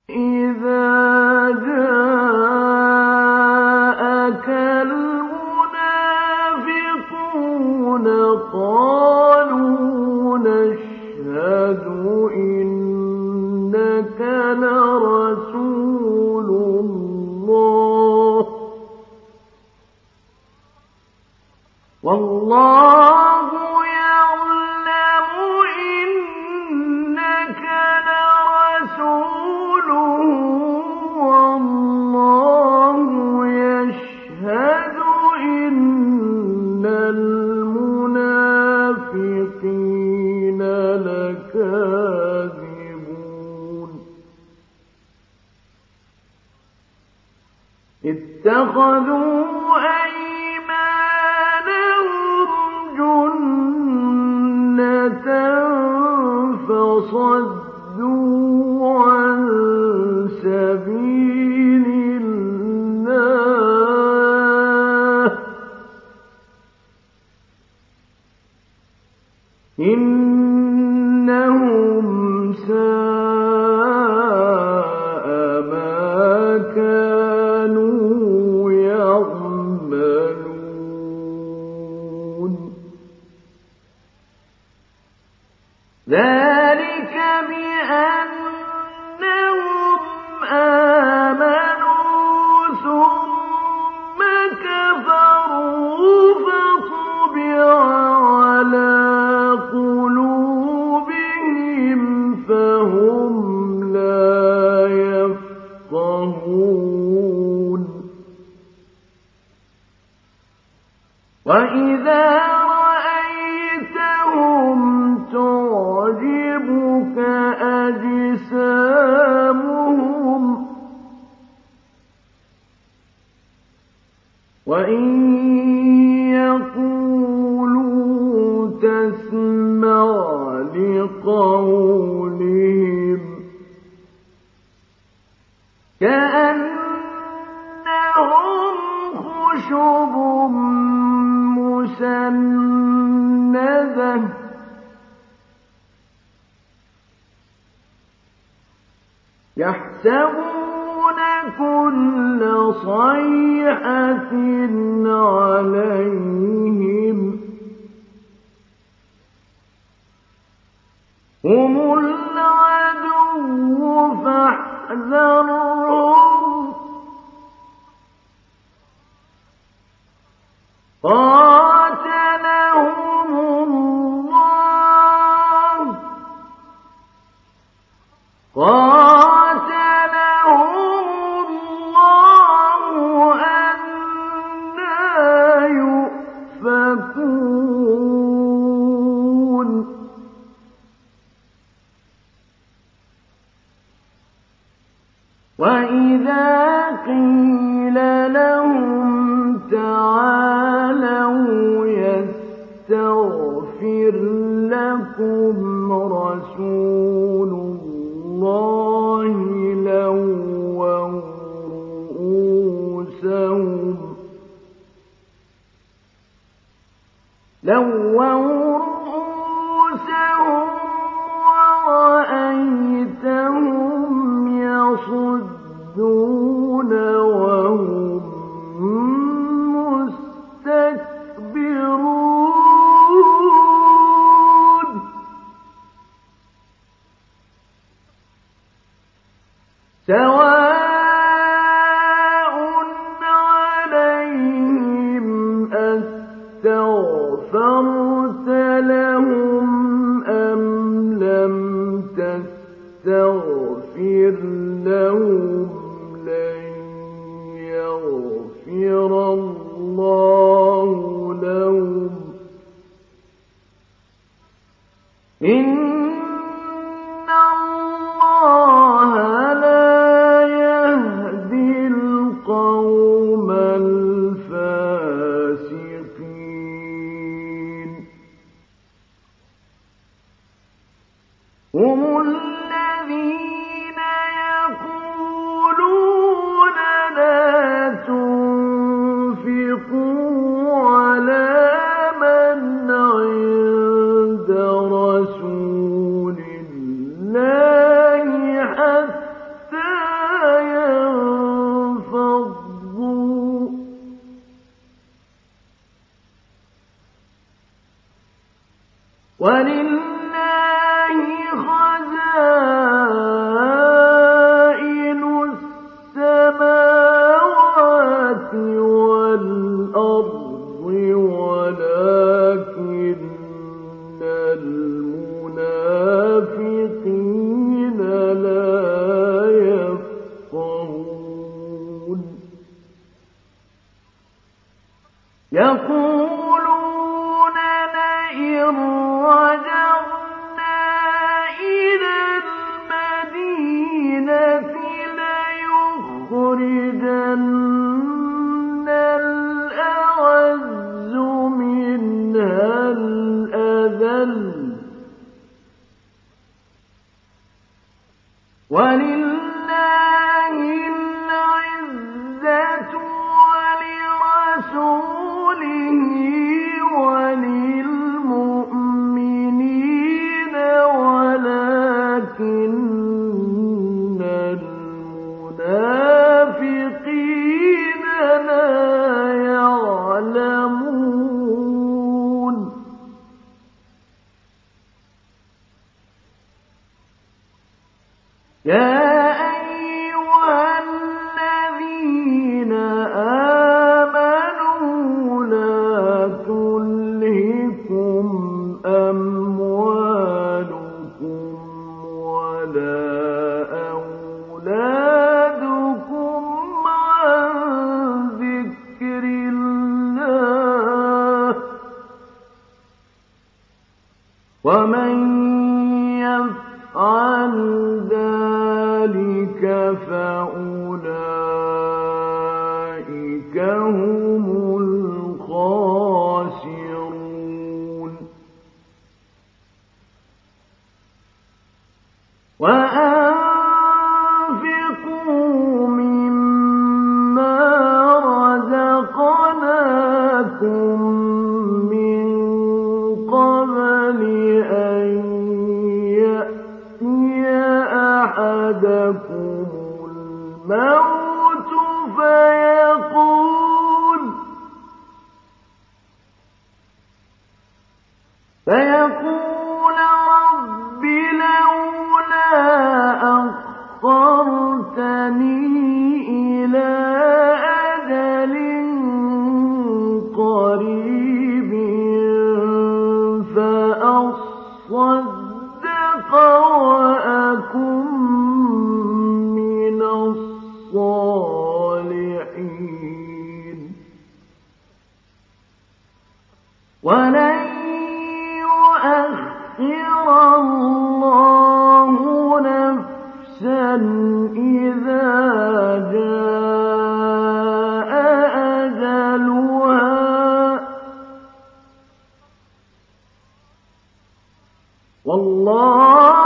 إذا جاءك المنافقون قالوا نشهد إنك لرسول الله والله يعلم إنك لرسوله والله يشهد إن المنافقين لكاذبون اتخذوا جنة فصدوا عن سبيل الله إنهم ساء ما كانوا يعملون ذلك بأنهم آمنوا ثم كفروا فطبع على قلوبهم فهم لا يفقهون وإذا رأيتهم تعجبك أجسامهم وإن يقولوا تسمع لقولهم كأنهم خشب مسندة يحسبون كل صيحة عليهم هم العدو فاحذرهم قاتلهم الله أنى يؤفكون وإذا قيل لهم تعالوا يستغفر لكم رسول الله لووا رؤوسهم ورأيتهم يصدون وهم مستكبرون سواء عليهم أستغفرت لهم أم لم تستغفر لهم لن يغفر الله لهم إن الله لا يهدي القوم الفاسقين هم الذين يقولون لا تنفقوا على من عند رسول ومن يفعل ذلك فأولئك هم الخاسرون وأنفقوا مما رزقناكم من قبل أن يأتي أحدكم الموت فيقول رب لولا أخرتني إلى أجل قريب فأصدق وأكن من الصالحين ولن يؤخر الله نفسا إذا جاء أجلها والله